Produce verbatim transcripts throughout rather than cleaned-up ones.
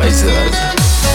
عیزه عیزه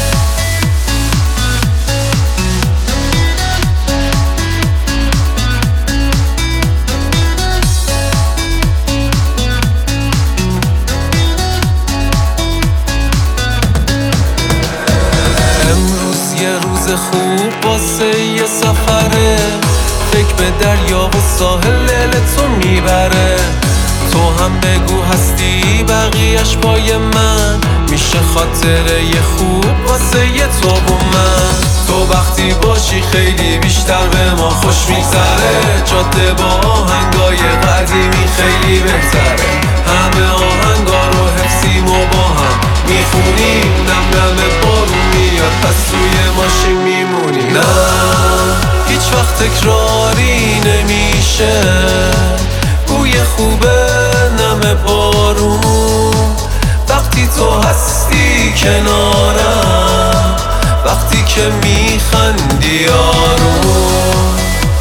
خوب واسه یه سفره، فکر به دریا و ساحل تو میبره. تو هم بگو هستی بقیهش پای من، میشه خاطره یه خوب واسه یه تو و من. تو وقتی باشی خیلی بیشتر به ما خوش میگذره، جاده با آهنگای قدیمی خیلی بهتره. همه آهنگا رو حفظیم و با هم میخونیم، نم نم بارون میاد پس توی ماشین میمونیم. نه هیچ وقت تکراری نمیشه، بوی خوبه نم بارون. وقتی تو هستی کنارم، وقتی که میخندی آروم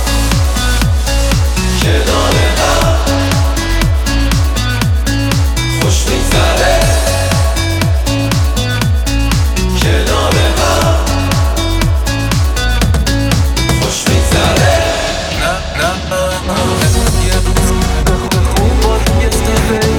کنار هم خوش میگذره. کنار هم خوش میگذره. نه نه یه روز خوب باید یه سفر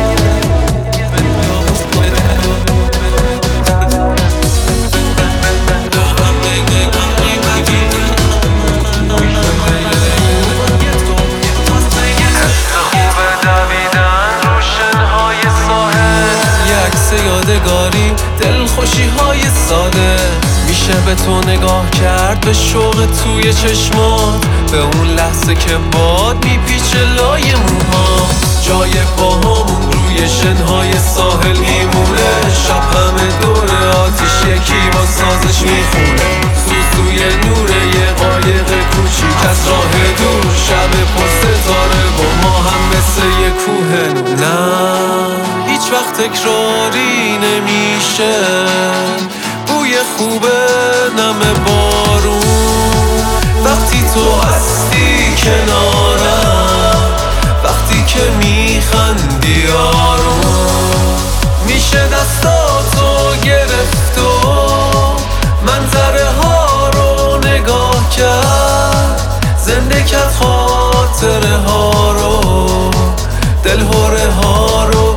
یادگاری، دلخوشی های ساده. میشه به تو نگاه کرد به شوق توی چشمات، به اون لحظه که باد میپیچه لای موها. جای باهامون روی شنهای ساحل میمونه، شب همه دور آتیش یکی با سازش میخونه. سوسوی نوره یه قایق کوچیک از راه دور، شب پشت ستاره با ما هم مثل یه کوه نور. نه هیچ وقت تکراری نمیشه، بوی خوبه نم بارون. وقتی تو هستی کنارم، وقتی که میخندی آروم. میشه دستاتو گرفت و منظره ها رو نگاه کرد، زنده کرد خاطره ها رو، دلهوره ها رو.